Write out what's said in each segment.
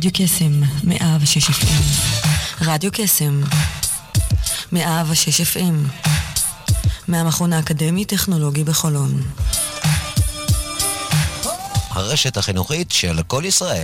רדיו קסם 106 FM. רדיו קסם 106 FM. מהמכון האקדמי טכנולוגי בחולון. הרשת החינוכית של כל ישראל.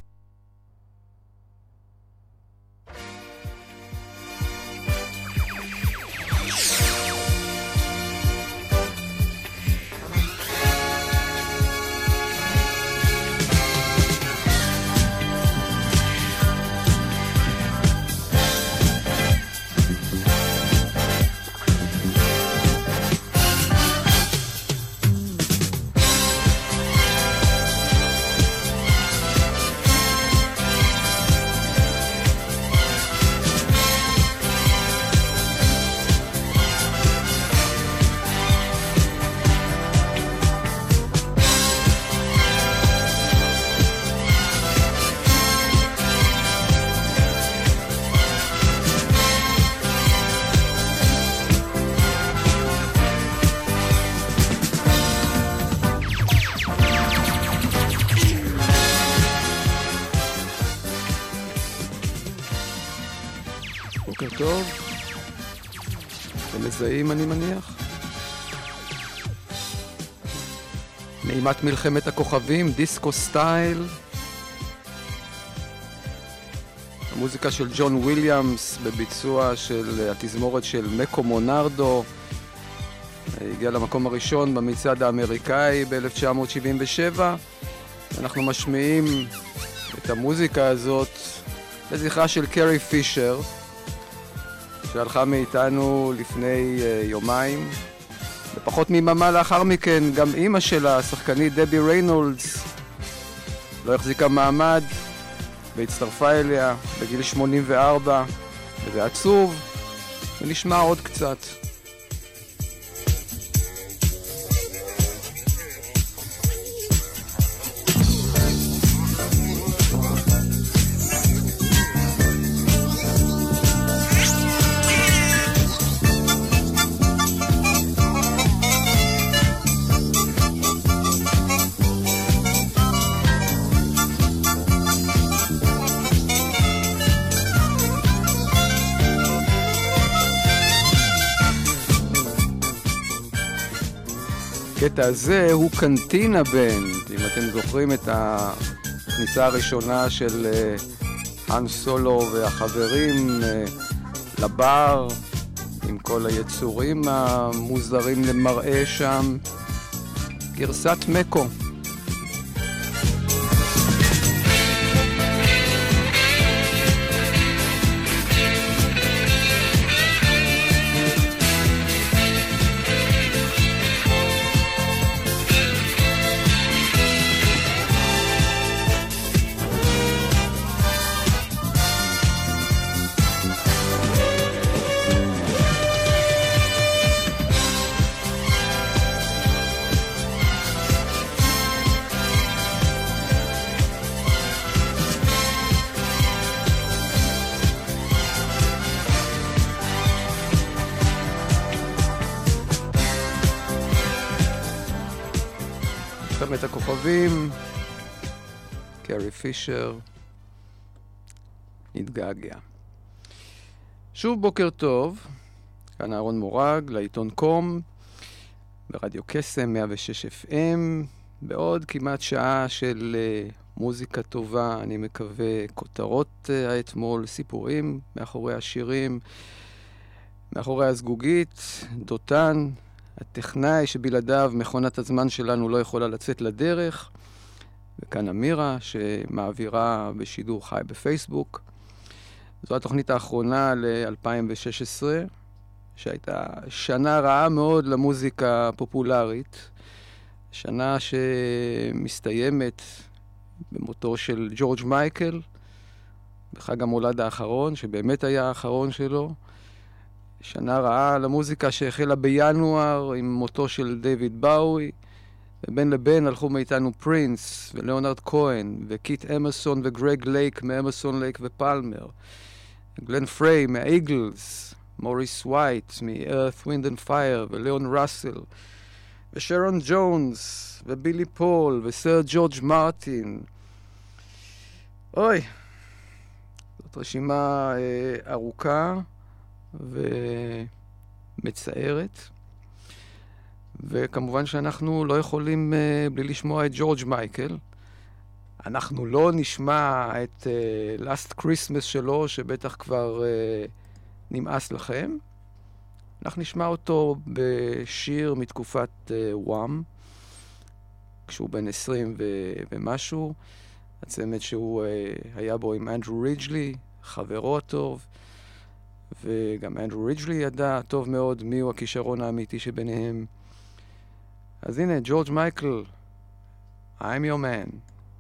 טוב, אתם מזהים אני מניח? נעימת מלחמת הכוכבים, דיסקו סטייל. המוזיקה של ג'ון וויליאמס בביצוע של התזמורת של מקו מונרדו. הגיע למקום הראשון במצעד האמריקאי ב-1977. אנחנו משמיעים את המוזיקה הזאת לזכרה של קרי פישר, שהלכה מאיתנו לפני יומיים, ופחות מיממה לאחר מכן גם אמא שלה, השחקנית דבי ריינולדס, לא החזיקה מעמד והצטרפה אליה בגיל 84, וזה עצוב, ונשמע עוד קצת. הקטע הזה הוא קנטינה בנד, אם אתם זוכרים את הכניסה הראשונה של האן סולו והחברים לבר, עם כל היצורים המוזרים למראה שם, גרסת מקו. את הכוכבים, קרי פישר, נתגעגע. שוב בוקר טוב, כאן אהרון מורג, לעיתון קום, ברדיו קסם 106 FM, בעוד כמעט שעה של מוזיקה טובה, אני מקווה, כותרות האתמול, סיפורים מאחורי השירים, מאחורי הזגוגית, דותן, הטכנאי שבלעדיו מכונת הזמן שלנו לא יכולה לצאת לדרך, וכאן אמירה שמעבירה בשידור חי בפייסבוק. זו התוכנית האחרונה ל-2016, שהייתה שנה רעה מאוד למוזיקה הפופולרית, שנה שמסתיימת במותו של ג'ורג' מייקל, בחג המולד האחרון, שבאמת היה האחרון שלו, שנה רעה למוזיקה שהחלה בינואר עם מותו של דיוויד באוי, ובין לבין הלכו מאיתנו פרינס ולאונרד כהן וקיט אמרסון וגרג לייק מאמרסון לייק ופלמר, גלן פריי מהאיגלס, מוריס ווייט מ-Earth, Wind and Fire ולאון ראסל ושרון ג'ונס ובילי פול וסר ג'ורג' מרטין. אוי, זאת רשימה ארוכה ומצערת. וכמובן שאנחנו לא יכולים בלי לשמוע את ג'ורג' מייקל. אנחנו לא נשמע את Last Christmas שלו, שבטח כבר נמאס לכם. אנחנו נשמע אותו בשיר מתקופת וואם, כשהוא בן 20 ומשהו. הצמד שהוא היה בו עם אנדרו ריג'לי, חברו הטוב, וגם אנדרו ריג'לי ידע טוב מאוד מיהו הכישרון האמיתי שביניהם. אז הנה, ג'ורג' מייקל, I'm your man.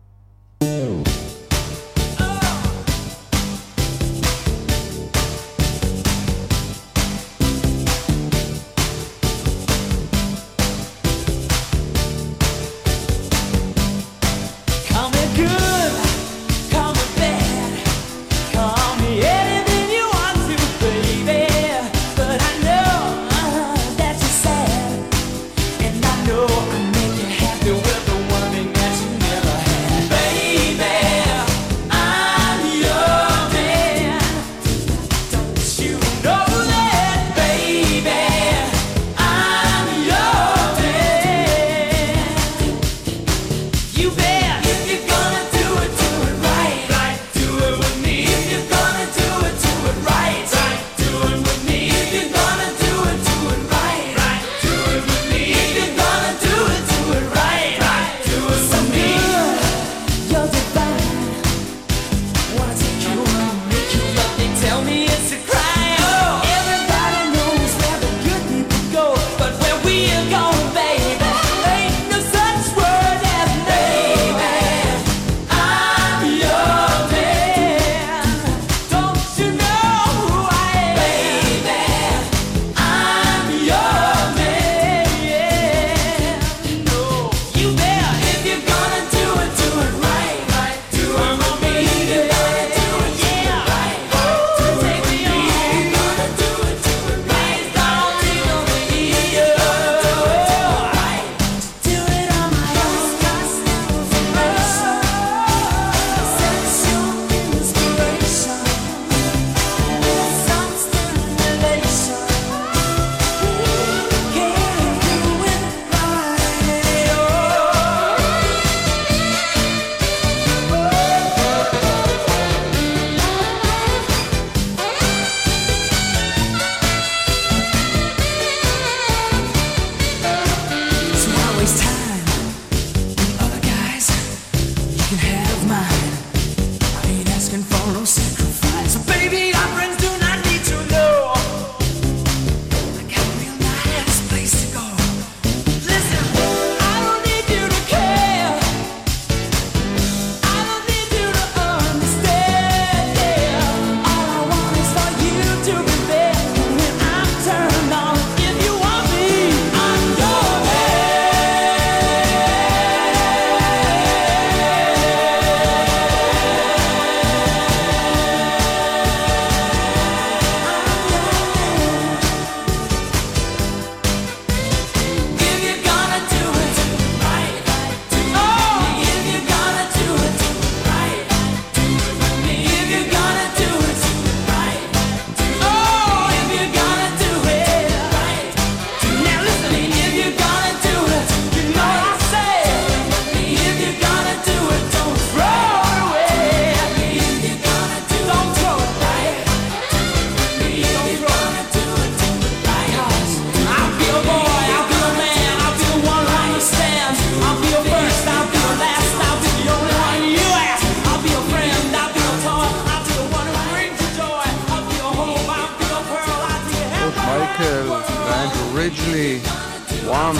ריג'לי, וואם,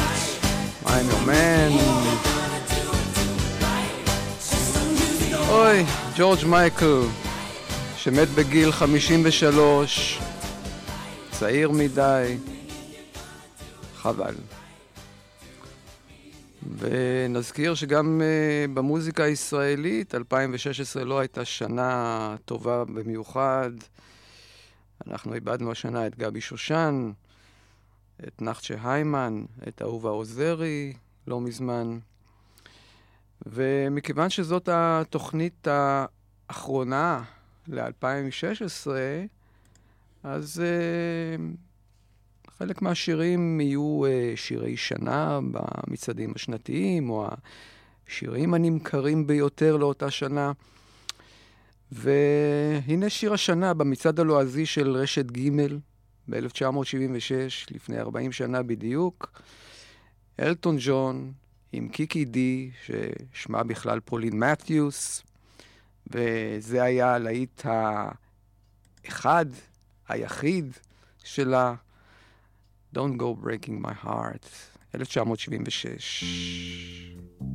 I'm your man. אוי, ג'ורג' מייקל, שמת בגיל 53, צעיר מדי, חבל. ונזכיר שגם במוזיקה הישראלית 2016 לא הייתה שנה טובה במיוחד. אנחנו איבדנו השנה את גבי שושן, את נחצ'ה היימן, את אהובה עוזרי, לא מזמן. ומכיוון שזאת התוכנית האחרונה ל-2016, אז חלק מהשירים יהיו שירי שנה במצעדים השנתיים, או השירים הנמכרים ביותר לאותה שנה. והנה שיר השנה במצעד הלועזי של רשת ג' ב-1976, לפני 40 שנה בדיוק, אלטון ג'ון עם קיקי די, ששמה בכלל פולין מתיוס, וזה היה הלהיט האחד, היחיד שלה, Don't Go Breaking My Heart, 1976.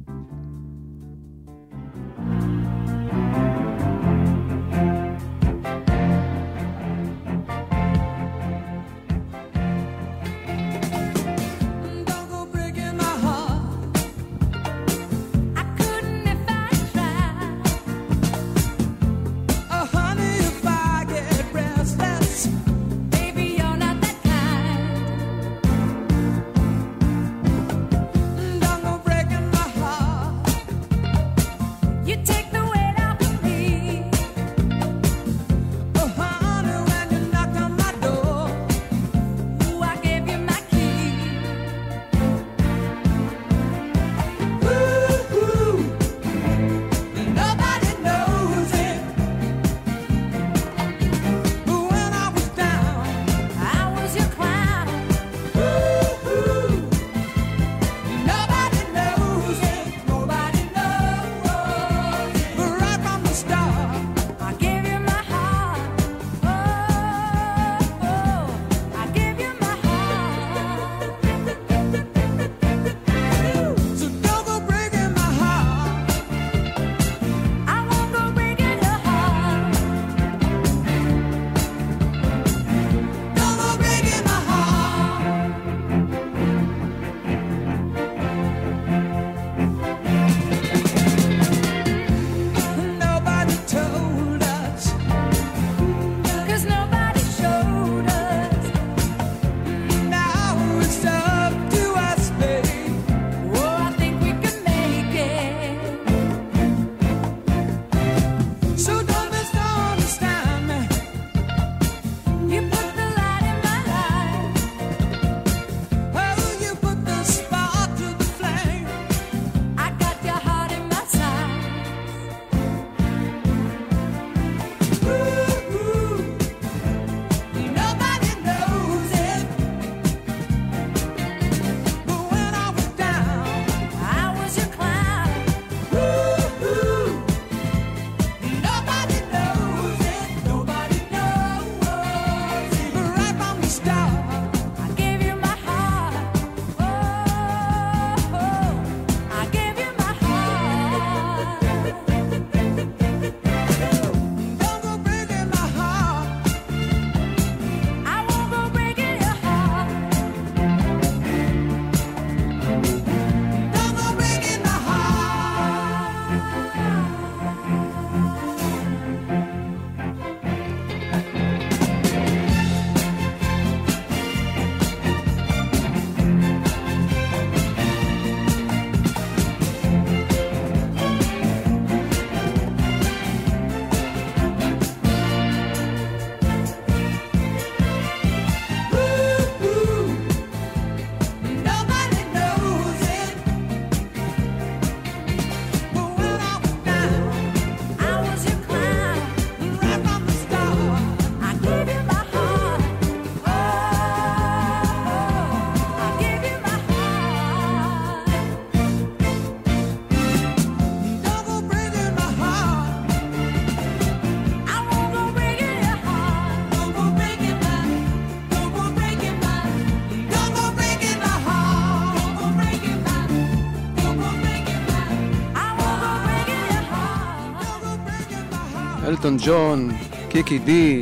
אלטון ג'ון, קיקי די,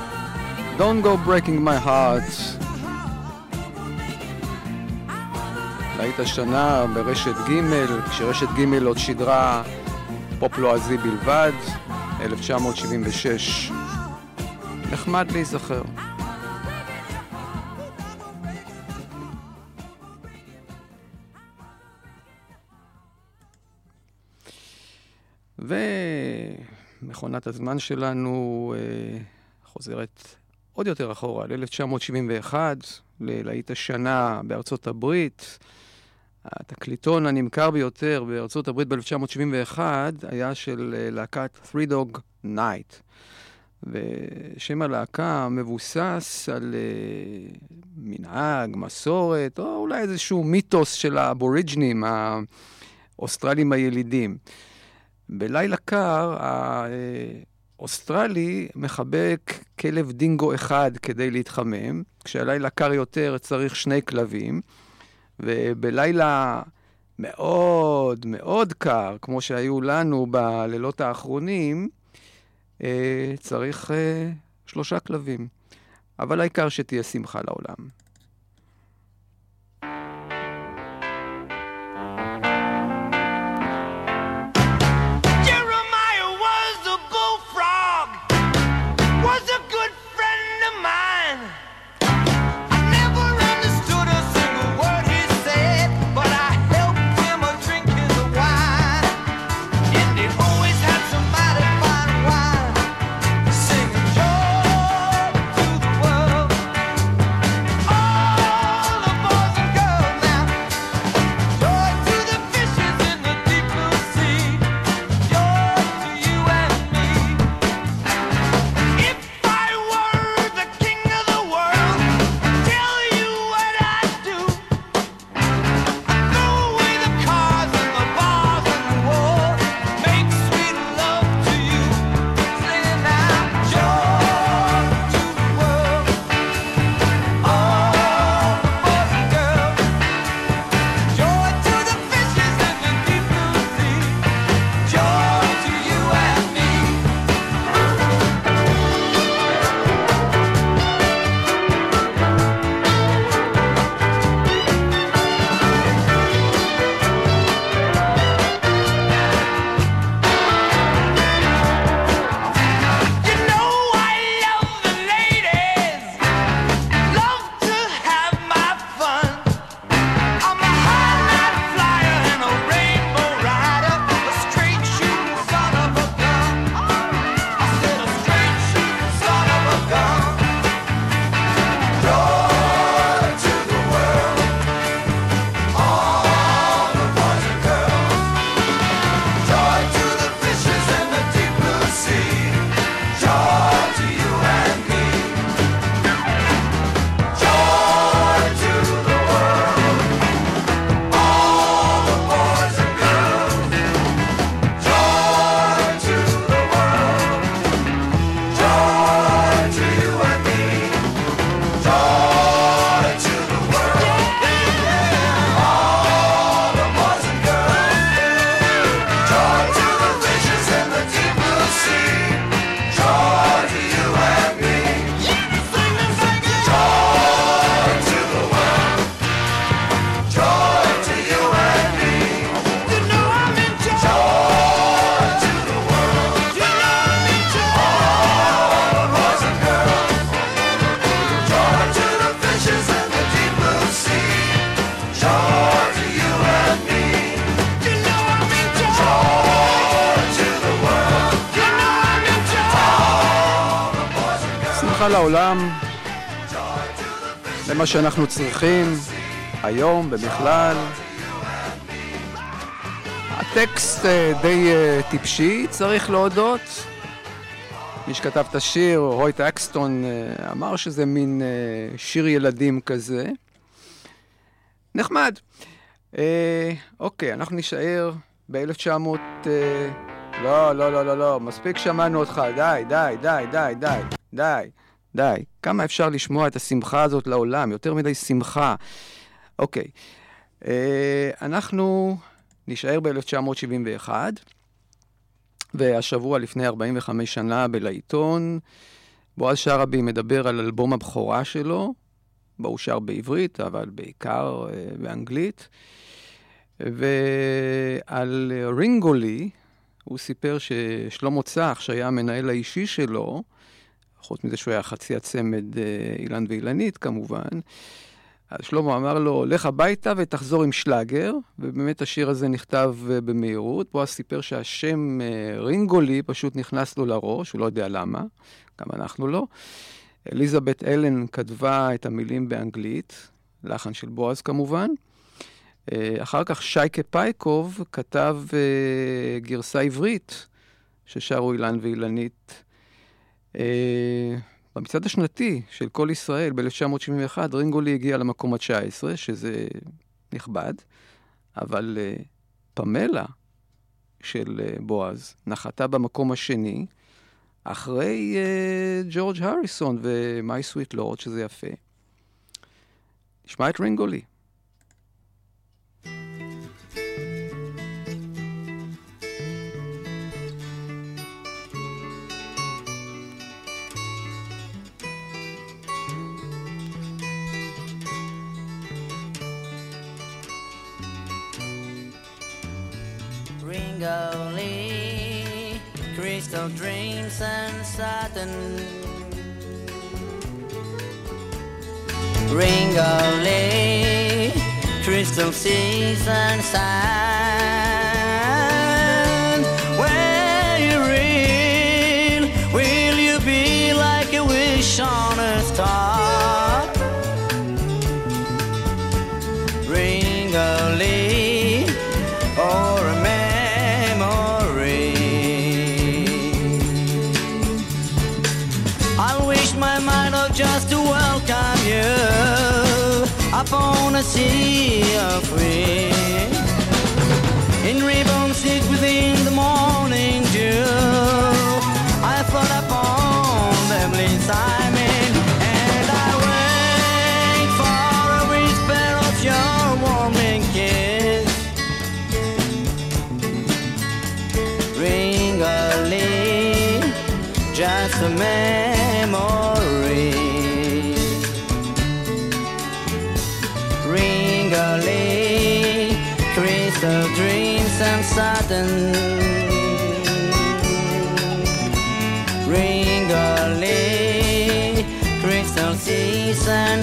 Don't Go Breaking My Heart. להיט השנה ברשת ג', כשרשת ג' עוד שידרה פופ לועזי בלבד, 1976. נחמד להיזכר. מכונת הזמן שלנו חוזרת עוד יותר אחורה, ל-1971, ללהיט השנה בארצות הברית. התקליטון הנמכר ביותר בארצות הברית ב-1971 היה של להקת Three Dog Night. ושם הלהקה מבוסס על מנהג, מסורת, או אולי איזשהו מיתוס של האבוריג'נים, האוסטרלים הילידים. בלילה קר, האוסטרלי מחבק כלב דינגו אחד כדי להתחמם, כשהלילה קר יותר צריך 2 כלבים, ובלילה מאוד מאוד קר, כמו שהיו לנו בלילות האחרונים, צריך 3 כלבים. אבל העיקר שתהיה שמחה לעולם. לעולם, למה שאנחנו צריכים היום ובכלל. הטקסט די טיפשי, צריך להודות. מי שכתב את השיר, רויט אקסטון, אמר שזה מין שיר ילדים כזה. נחמד. אוקיי, אנחנו נשאר ב-1900... לא, מספיק שמענו אותך, די. כמה אפשר לשמוע את השמחה הזאת לעולם? יותר מדי שמחה. אוקיי. אנחנו נשאר ב-1971, והשבוע לפני 45 שנה בלעיתון, בועז שרעבי מדבר על אלבום הבכורה שלו, בו הוא שר בעברית, אבל בעיקר באנגלית, ועל רינגולי, הוא סיפר ששלמה צח, שהיה המנהל האישי שלו, חוץ מזה שהוא היה חצי הצמד אילן ואילנית כמובן, אז שלמה אמר לו, לך הביתה ותחזור עם שלאגר, ובאמת השיר הזה נכתב במהירות. בועז סיפר שהשם רינגולי פשוט נכנס לו לראש, הוא לא יודע למה, גם אנחנו לא. אליזבת אלן כתבה את המילים באנגלית, לחן של בועז כמובן. אחר כך שייקה פייקוב כתב גרסה עברית, ששרו אילן ואילנית. במצעד השנתי של כל ישראל ב-1971, רינגולי הגיע למקום ה-19, שזה נכבד, אבל פמלה של בועז נחתה במקום השני, אחרי ג'ורג' הריסון ו-My Sweet Lord, שזה יפה. נשמע את רינגולי. Ringoli, crystal dreams and satin. Ringoli, crystal seas and sand. When you real, will you be like a wish on a star? Ringoli, or a memory. I wish my mind of just to welcome you upon a sea of wind. In ribbon sit within the morning dew, I thought upon the bliss I'm in, and I wait for a whisper of your warming kiss. Ringoli, just a memory. Ringoli, crystal dreams and satin. Ringoli, crystal seas and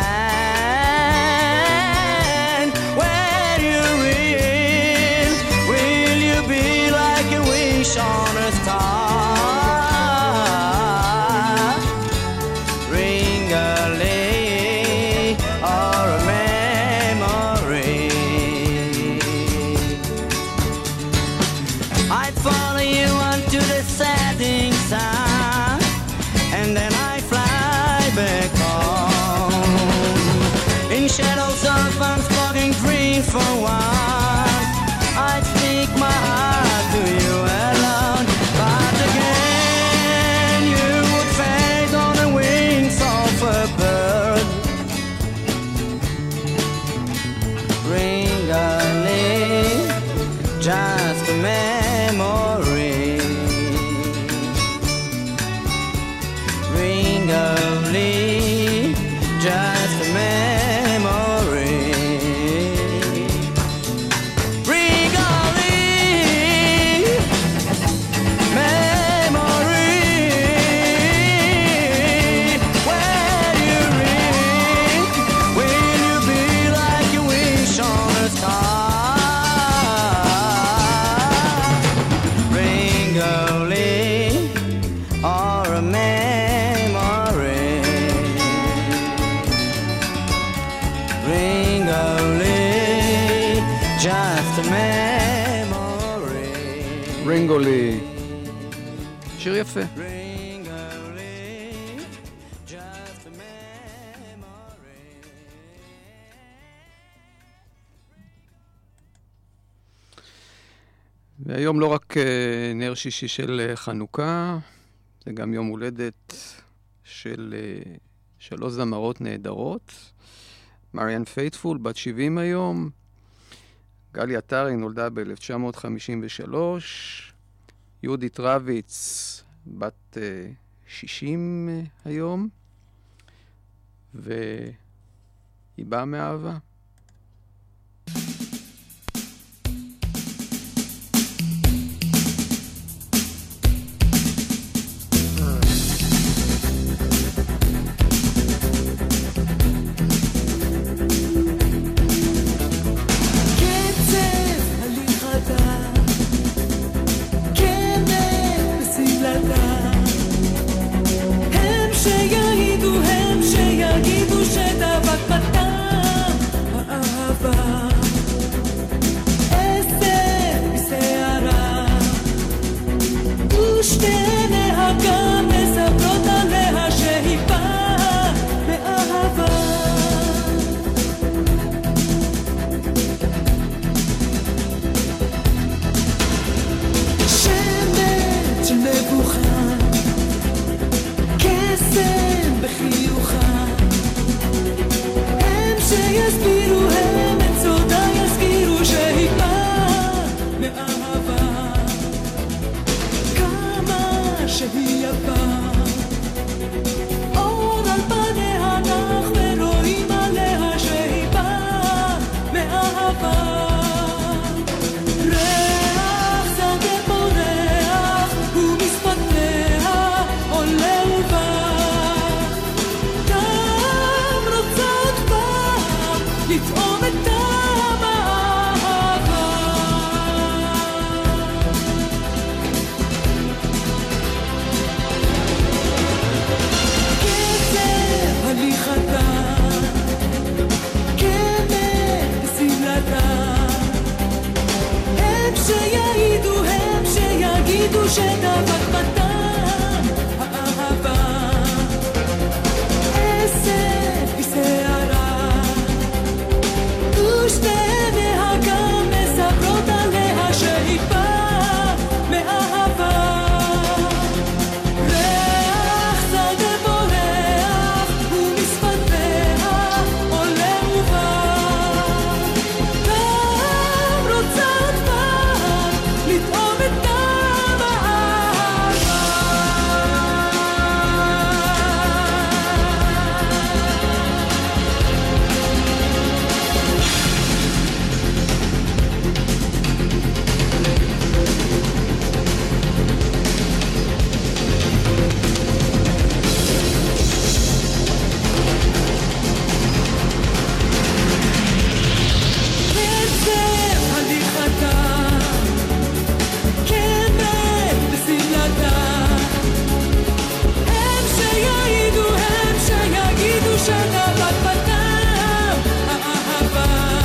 sand. When you real, will you be like a wish on a star? Ringoli, or a memory. I'd follow you unto the setting sun, and then I'd fly back home. In shadows of unspoken dreams for once, I'd speak my heart to you alone. But again you would fade on the wings of a bird. Ringoli, just a memory. Ringoli, just a memory. Ringoli, memory. When you ring, will you be like a wish on a star? Ringoli, or a memory. Ringoli, just a memory. רינגולי. שיר יפה. Ringoli, just a memory. והיום לא רק נר שישי של חנוכה, זה גם יום הולדת של 3 זמרות נהדרות. מריאן פייטפול, בת 70 היום. גלי עטרי נולדה ב-1953. יהודית רביץ, בת 60 היום. והיא באה מאהבה. שיעידו הם, שיגידו שדבק בטעם האהבה. עשב בשערה ושתי נהגה מספרות עליה שהיא באה מאהבה. ריח שדה בורח ומשפתיה עולה ובא. גם רוצה כבר לטעום את טעם האהבה. קצב הליכתה, קמת בשמלתה. הם שיעידו, הם שיגידו שדבק בטעם האהבה.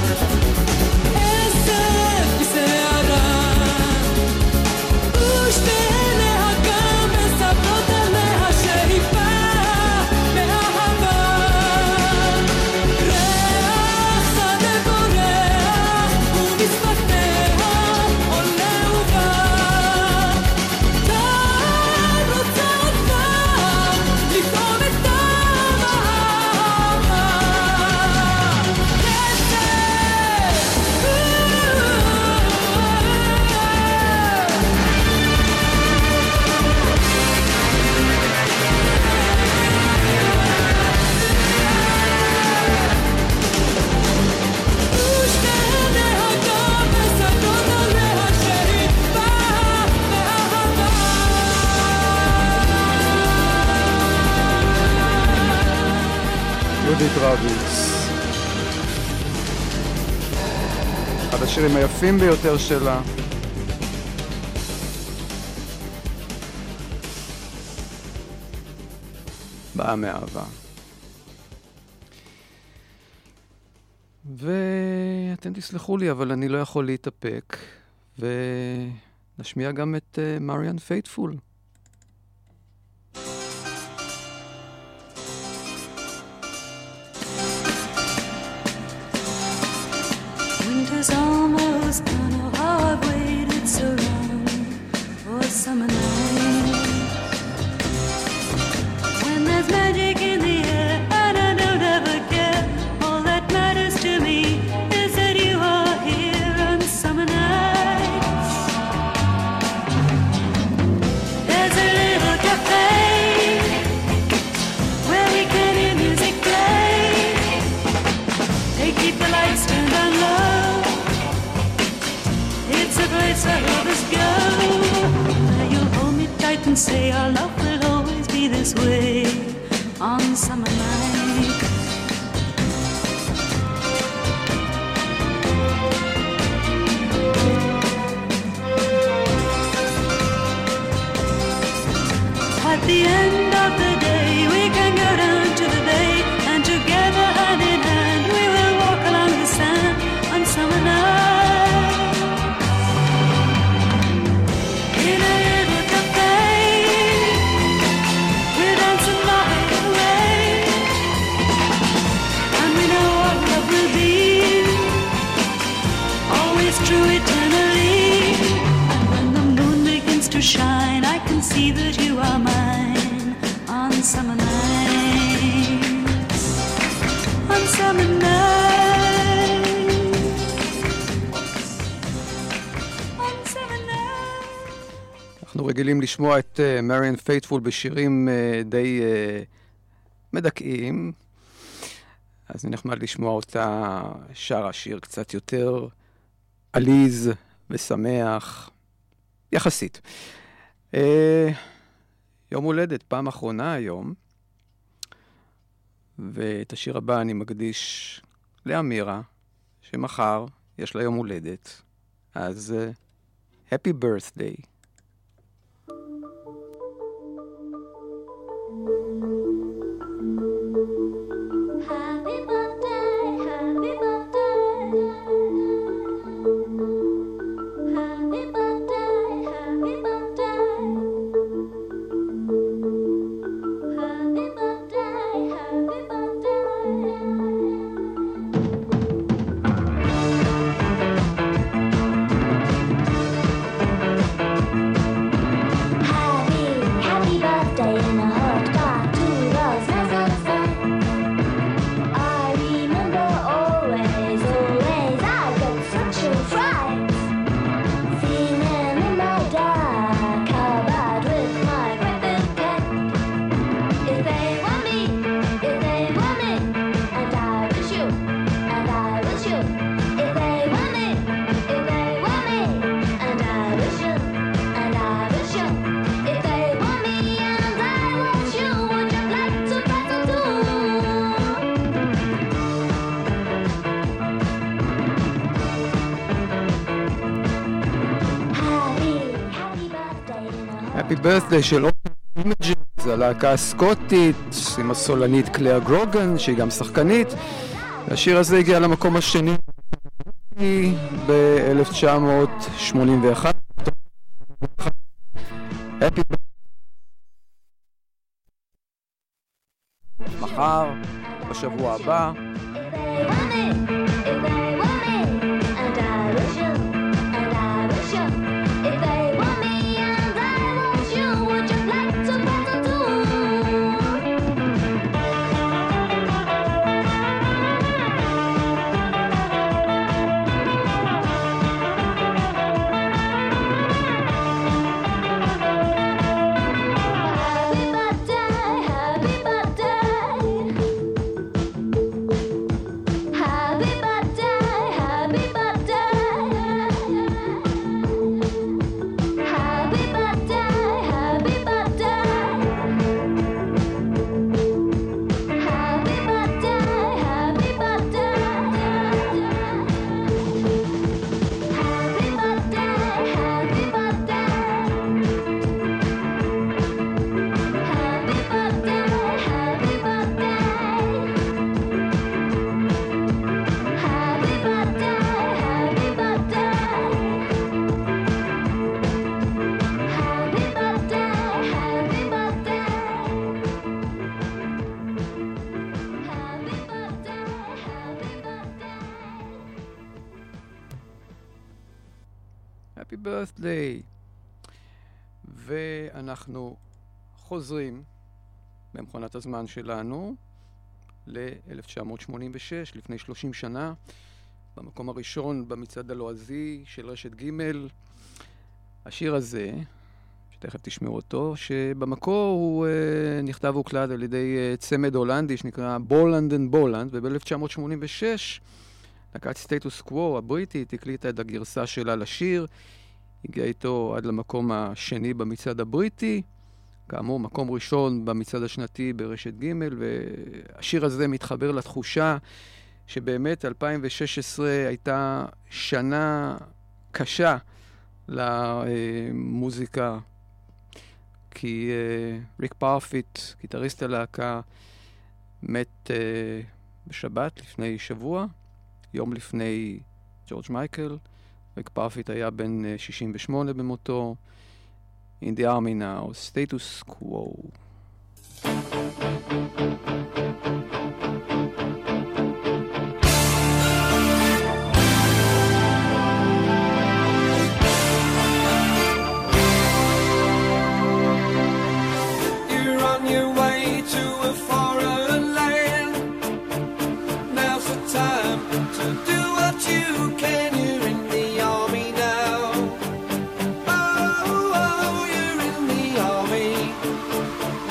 עשב בשערה ושתי נהגה מספרות עליה שהיא באה מאהבה. ריח שדה בורח ומשפתיה עולה ובא. טעם רוצה כבר לטעום את טעם האהבה. יהודית רביץ, אחד השירים היפים ביותר שלה. באה מאהבה. ואתם תסלחו לי, אבל אני לא יכול להתאפק, ונשמיע גם את מריאן פייטפול. Winter's almost gone, oh how I've waited so long for summer night. When there's magic in the air and I don't ever care, all that matters to me is that you are here on summer nights. There's a little cafe where we can hear music play. They keep the lights turned on low. It's a place where lovers go. Where you'll hold me tight and say our love will always be this way on summer nights. At the end of the day we can go down to the bay, and together hand in hand we will walk along the sand on summer night. In a little cafe we're dancing night away, and we know what love will be, always true eternally. And when the moon begins to shine I can see that you are mine on summer nights, on summer nights, on summer nights. אנחנו רגילים לשמוע את מריאן פייטפול בשירים די מדכאים, אז נחמד לשמוע אותה שרה שיר קצת יותר עליז ושמח, יחסית. יום הולדת, פעם אחרונה היום, ואת השיר הבא אני מקדיש לאמירה, שמחר יש לה יום הולדת, אז happy birthday. Happy birthday, happy birthday. Happy Birthday של Images, הלהקה הסקוטית עם הסולנית קלר גרוגן שהיא גם שחקנית. השיר הזה הגיע למקום השני ב-1981. Happy Birthday מחר, בשבוע הבא. Happy Birthday. ואנחנו חוזרים במכונת הזמן שלנו ל-1986, לפני 30 שנה, במקום הראשון במצעד הלועזי של רשת ג'. השיר הזה, שתכף תשמעו אותו, שבמקור הוא נכתב והוקלט על ידי צמד הולנדי שנקרא בולנד אנד בולנד, וב-1986 להקת סטטוס קוו הבריטית הקליטה את הגרסה שלה לשיר, הגיע איתו עד למקום השני במצעד הבריטי, כאמור מקום ראשון במצעד השנתי ברשת ג', והשיר הזה מתחבר לתחושה שבאמת 2016 הייתה שנה קשה למוזיקה, כי ריק פרפיט, גיטריסט הלהקה, מת בשבת לפני שבוע, יום לפני ג'ורג' מייקל. ריק פרפיט היה בן 68 במותו. In the army now, status quo. You're on your way to a foreign land. Now's the time to do what you can. You're in the army now. Oh, you're in the army.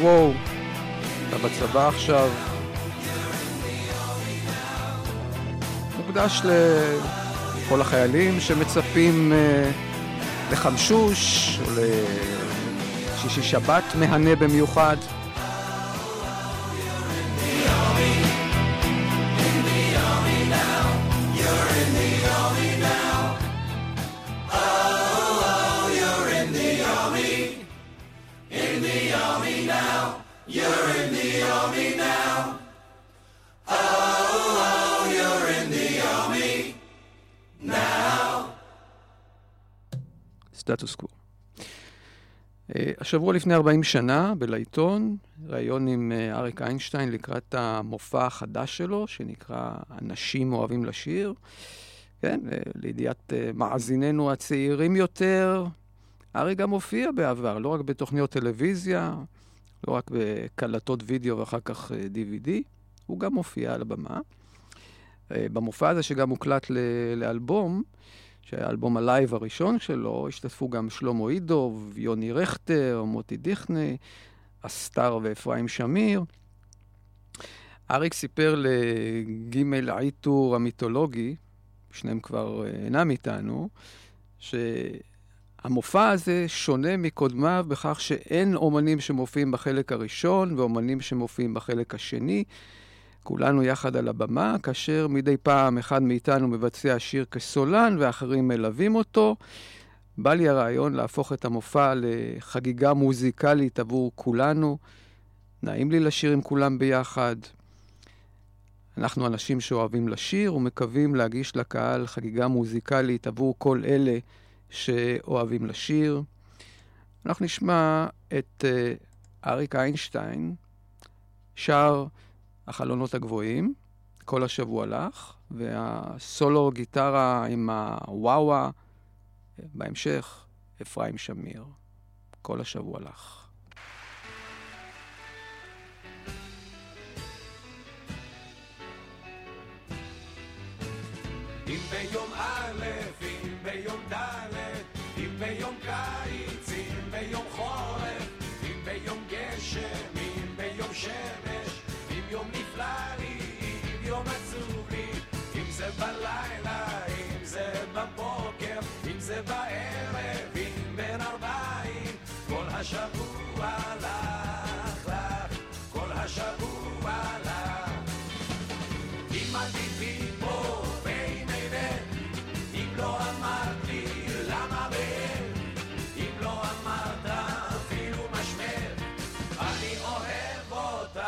וואו, אתה בצבא עכשיו. מוקדש לכל החיילים שמצפים לחמשוש או לשישי שבת מהנה במיוחד. סטטוס קוו. השבוע לפני 40 שנה, בלעיתון, ראיון עם אריק איינשטיין לקראת המופע החדש שלו, שנקרא אנשים אוהבים לשיר. כן, לידיעת מאזיננו הצעירים יותר, אריק גם הופיע בעבר, לא רק בתוכניות טלוויזיה, לא רק בקלטות וידאו ואחר כך DVD, הוא גם הופיע על הבמה. במופע הזה שגם הוקלט לאלבום, שהיה אלבום הלייב הראשון שלו, השתתפו גם שלמה אידוב, יוני רכטר, מוטי דיכני, אסתר ואפרים שמיר. אריק סיפר לגימל עיטור המיתולוגי, שניהם כבר אינם איתנו, שהמופע הזה שונה מקודמיו בכך שאין אומנים שמופיעים בחלק הראשון ואומנים שמופיעים בחלק השני, כולנו יחד על הבמה, כאשר מדי פעם אחד מאיתנו מבצע שיר כסולן ואחרים מלווים אותו. בא לי הרעיון להפוך את המופע לחגיגה מוזיקלית עבור כולנו. נעים לי לשיר עם כולם ביחד. אנחנו אנשים שאוהבים לשיר ומקווים להגיש לקהל חגיגה מוזיקלית עבור כל אלה שאוהבים לשיר. אנחנו נשמע את אריק איינשטיין שר החלונות הגבוהים, כל השבוע לך, והסולו גיטרה עם הוואווה, בהמשך אפרים שמיר, כל השבוע לך. אם ביום א', אם ביום ד', אם ביום קיץ, אם ביום חורף, אם ביום גשם, אם ביום שמש, אם יום נפלא לי, אם יום עצוב לי, אם זה בלילה, אם זה בבוקר, אם זה בערב, אם בין ארבעים, כל השבוע לך, לך, כל השבוע לך. אם עדיתי פה בין אמת, אם לא אמרת לי למה בין, אם לא אמרת אפילו משמר, אני אוהב אותך.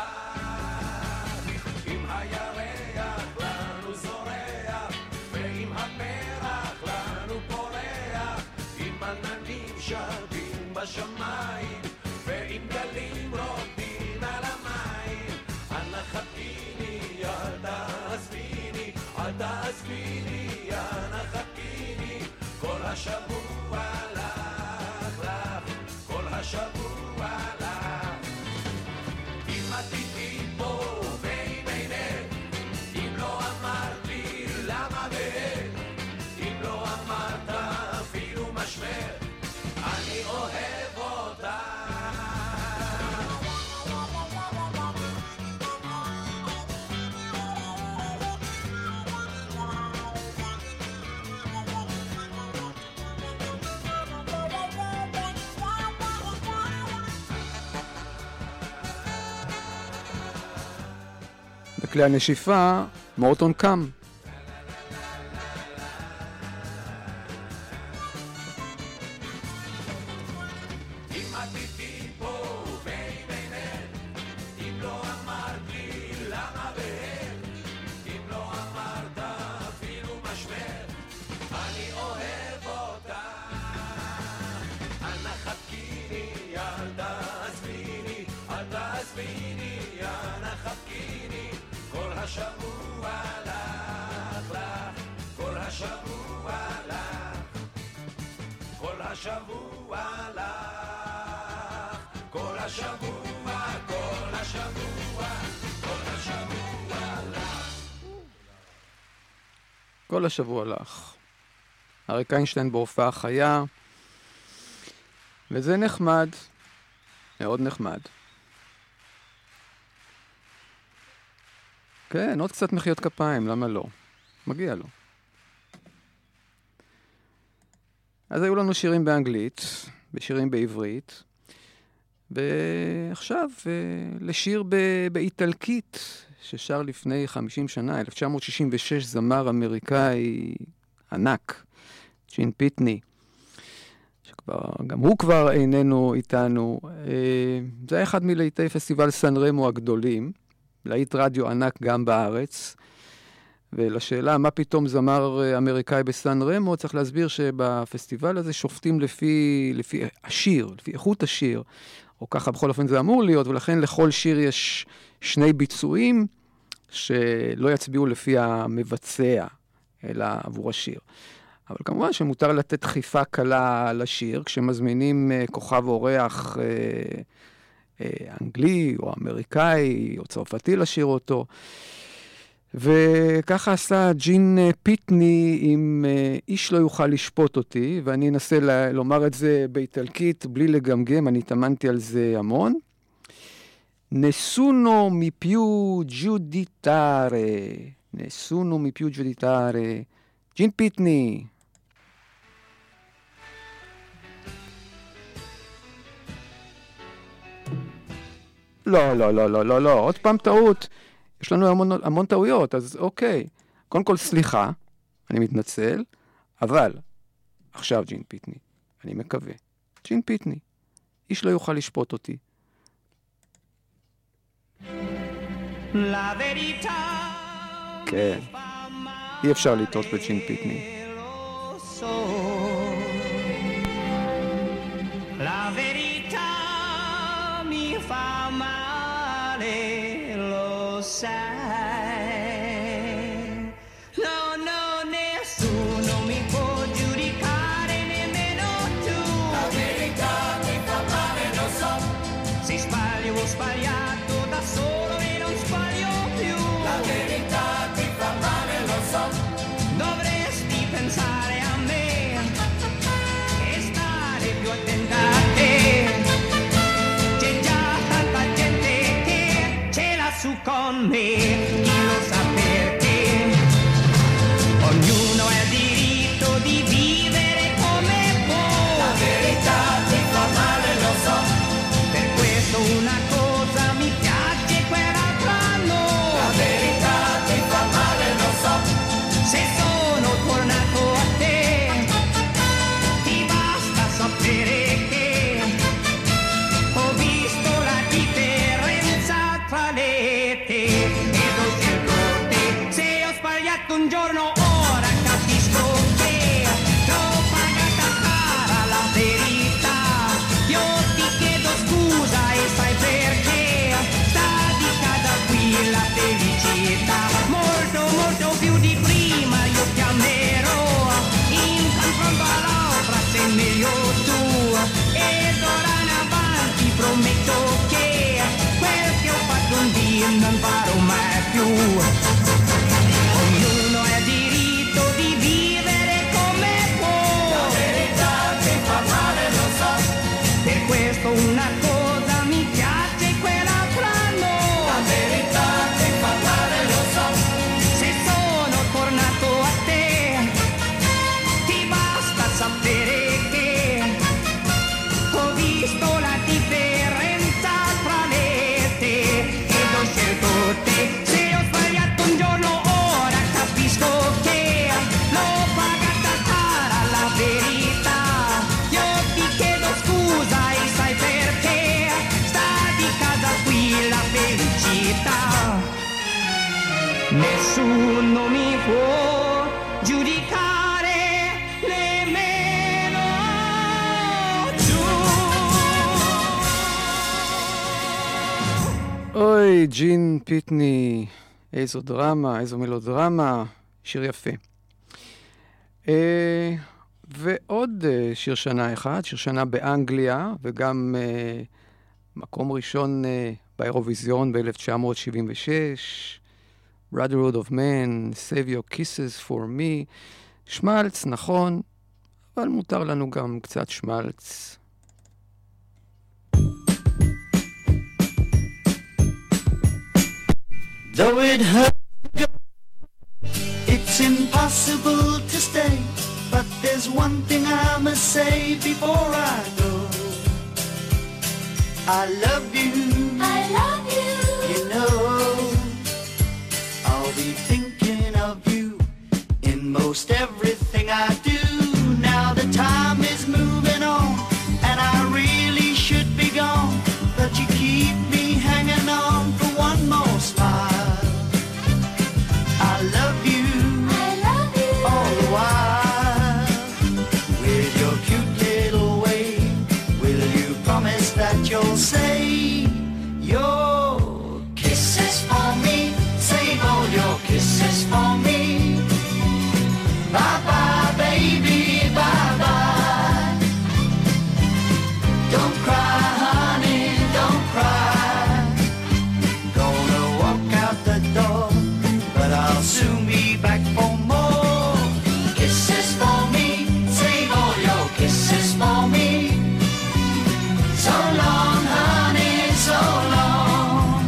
אם הירח לנו זורח, ואם הפרח לנו פורח, אם עננים שבים בשמיים, ואם גלים רוקדים על המים, אנא חכיני, אל תעזביני, אל תעזביני, אנא חכיני, כל השבוע לך, לך, כל השבוע לך. אם את איתי פה בין עיניך, אם לא אמרת לי למה ואין, אם לא אמרת אפילו משמר, אני אוהב אותך. בכלי הנשיפה, מורטון קאם. כל השבוע לך. אריק איינשטיין בהופעה חיה, וזה נחמד, מאוד נחמד. כן, עוד קצת מחיאות כפיים, למה לא? מגיע לו. אז היו לנו שירים באנגלית, ושירים בעברית, ועכשיו לשיר באיטלקית, ששר לפני 50 שנה, 1966, זמר אמריקאי ענק, ג'ין פיטני, שגם הוא כבר איננו איתנו. זה היה אחד מלהיטי פסטיבל סן רמו הגדולים, להיט רדיו ענק גם בארץ, ולשאלה מה פתאום זמר אמריקאי בסן רמו, צריך להסביר שבפסטיבל הזה שופטים לפי השיר, לפי איכות השיר, או ככה בכל אופן זה אמור להיות, ולכן לכל שיר יש שני ביצועים שלא יצביעו לפי המבצע, אלא עבור השיר. אבל כמובן שמותר לתת דחיפה קלה לשיר, כשמזמינים כוכב אורח אנגלי או אמריקאי או צרפתי לשיר אותו. וככה עשה ג'ין פיטני עם איש לא יוכל לשפוט אותי, ואני אנסה לומר את זה באיטלקית בלי לגמגם, אני התאמנתי על זה המון. Nessuno mi più giudicare, nessuno mi più giudicare, ג'ין פיטני. לא, עוד פעם טעות. יש לנו המון טעויות, אז אוקיי. קודם כל סליחה, אני מתנצל, אבל עכשיו ג'ין פיטני, אני מקווה. ג'ין פיטני, איש לא יוכל לשפוט אותי. כן, אי אפשר לטעות בג'ין פיטני. La verità mi fa male, lo sai. No, nessuno mi può giudicare, nemmeno tu. La verità mi fa male, lo so. Se sbaglio ho sbagliato da solo e non sbaglio più. La verità ti fa male, lo so. Dovresti pensare a me e stare più attenta a te. C'è già tanta gente che ce l'ha su con me, chi lo sa perché. Ognuno ha il diritto di vivere come può. La verità ti fa male, lo so. Per questo una cosa mi piace, quell'altra no. La verità ti fa male, lo so. Se sono tornato a te, ti basta sapere che ho visto la differenza tra le te ed ho scelto te. Se ho sbagliato un giorno, ora capisco che l'ho pagata cara la verità. Io ti chiedo scusa e sai perché. Sta di casa qui la felicità, molto molto più di prima io ti amerò. In confronto all'altra sei meglio tu, ed ora in avanti prometto che quel che ho fatto un dia non farò mai più. Ognuno ha il diritto di vivere come può. La verità ti fa male, lo so. Per questo una cosa mi piace, quell'altra no. La verità ti fa male, lo so. Se sono tornato a te, ti basta sapere che ho visto la differenza tra le te ed ho scelto te. Se ho sbagliato un giorno, ora capisco che l'ho pagata cara la verità. Io ti chiedo scusa e sai perché. Sta di casa qui la felicità. Nessuno mi può giudicare, nemmeno tu. אוי, ג'ין פיטני, איזו דרמה, איזו מלודרמה, שיר יפה. ועוד שיר שנה אחד, שיר שנה באנגליה, וגם מקום ראשון באירוויזיון ב-1976, Brotherhood of Man, Save Your Kisses for Me, שמלץ, נכון, אבל מותר לנו גם קצת שמלץ. Though it hurts to go, it's impossible to stay. But there's one thing I must say before I go. I love you. I love you. You know, I'll be thinking of you in most everything I do. Now the time is moving on, and I really should be gone. But you keep me hanging on for one more smile. I love you. I love you. All the while, with your cute little way, will you promise that you'll say your kisses for me? Save all your kisses for me. Bye bye, baby, bye bye. Don't cry, honey, don't cry. Gonna walk out the door, but I'll soon be back for more. Kisses for me, save all your kisses for me. So long, honey, so long.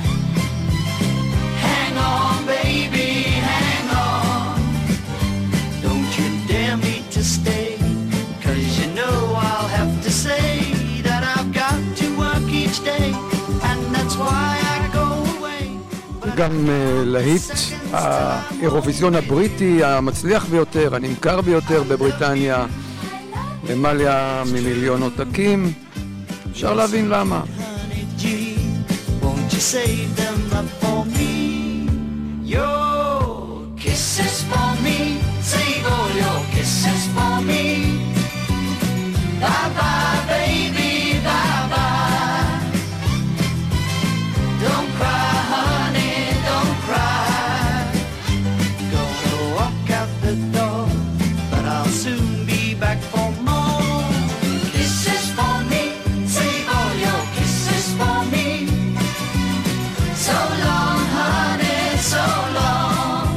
Hang on, baby, hang on. Don't you dare me to stay, 'cause you know I'll have to say that I've got to work each day, and that's why I go away. גם להיט האירוויזיון הבריטי המצליח ביותר, הנמכר ביותר בבריטניה, למעלה ממיליון עותקים. אפשר להבין למה. Honey G, won't you save them up for me? Your kisses for me, save all your kisses for me. Bye bye, baby, bye bye. Don't cry, honey, don't cry. Gonna walk out the door, but I'll soon be back for more. Kisses for me, save all your kisses for me. So long, honey, so long.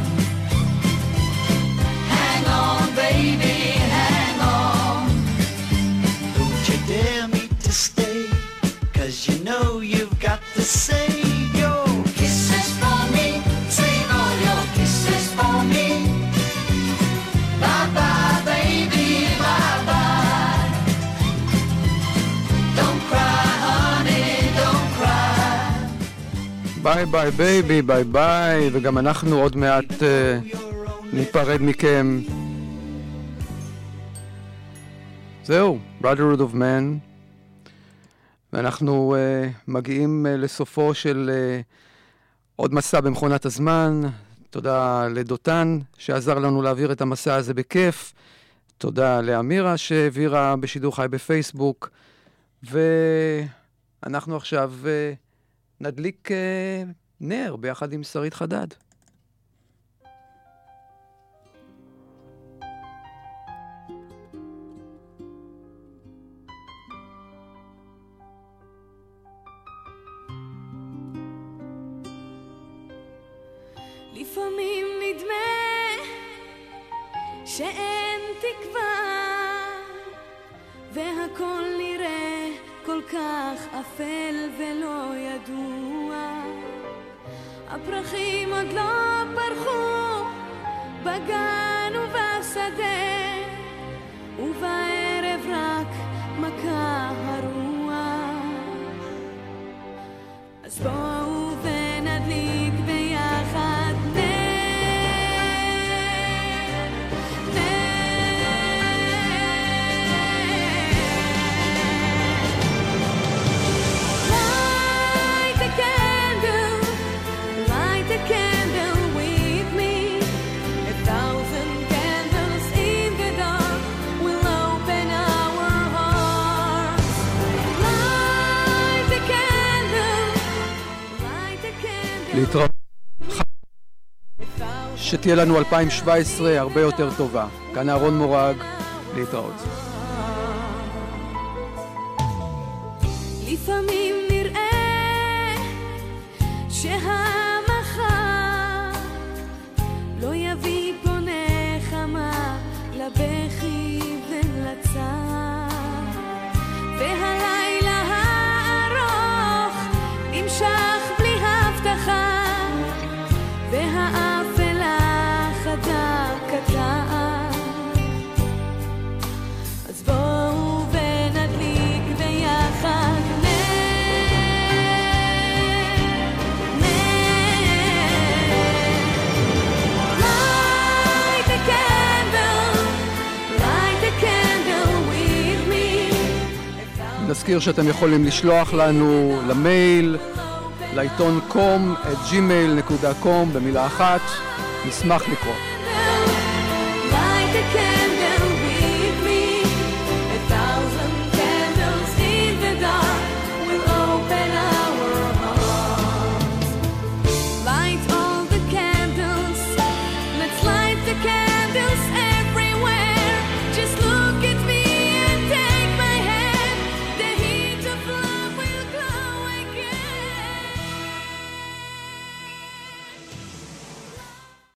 Hang on, baby, hang on. Don't you dare me to stay, 'cause you know you've got to save your kisses for me. Save all your kisses for me. Bye bye, baby, bye bye. Don't cry, honey, don't cry. ביי ביי בייבי, ביי ביי, וגם אנחנו עוד מעט ניפרד מכם. זהו, Brotherhood of Man. ואנחנו מגיעים לסופו של עוד מסע במכונת הזמן. תודה לדותן שעזר לנו להעביר את המסע הזה בכיף. תודה לאמירה שהעבירה בשידור חי בפייסבוק. ואנחנו עכשיו נדליק נר ביחד עם שרית חדד. לפעמים נדמה שאין תקווה והכל נראה כל כך אפל ולא ידוע. הפרחים עוד לא פרחו בגן ובשדה, ובערב רק מכה הרוח. אז בואו ונדליק ביחד להתראות. שתהיה לנו 2017 הרבה יותר טובה. כאן אהרון מורג, להתראות. לפעמים נראה שהמחר לא יביא פה נחמה לבכי ולצער, והלילה הארוך נמשך בלי הבטחה, נזכיר שאתם יכולים לשלוח לנו למייל, לעיתון.com@gmail.com במילה אחת, נשמח לקרוא.